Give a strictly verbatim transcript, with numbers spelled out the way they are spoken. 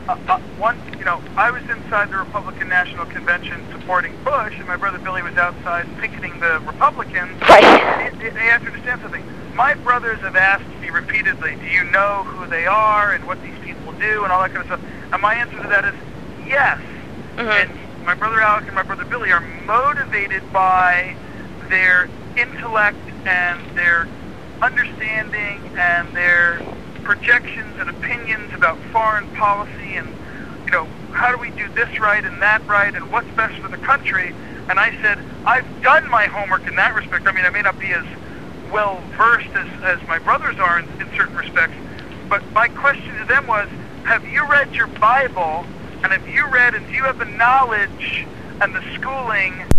uh, uh, one, you know, I was inside the Republican National Convention supporting Bush, and my brother Billy was outside picketing the Republicans. Right. They, they have to understand something. My brothers have asked me repeatedly, do you know who they are and what these people do and all that kind of stuff? And my answer to that is yes. Mm-hmm. And my brother Alec and my brother Billy are motivated by their intellect and their understanding and their projections and opinions about foreign policy and, you know, how do we do this right and that right and what's best for the country. And I said, I've done my homework in that respect. I mean, I may not be as well versed as, as my brothers are in, in certain respects, but my question to them was, have you read your Bible, and have you read and do you have the knowledge and the schooling